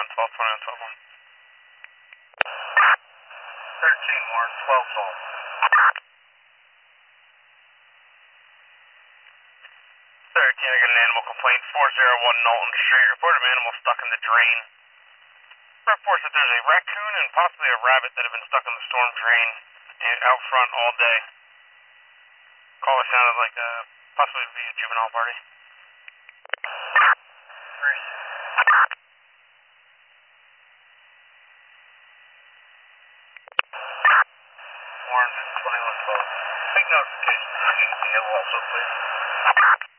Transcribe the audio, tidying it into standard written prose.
on 12 1. 13 Warren, 12 Sol. 13, I got an animal complaint, 401 Knowlton Street. Reported an animal stuck in the drain. Reports that there's a raccoon and possibly a rabbit that have been stuck in the storm drain out front all day. Caller sounded like possibly be a juvenile party. Warren, 21 12. Take notification. Anything else also, please?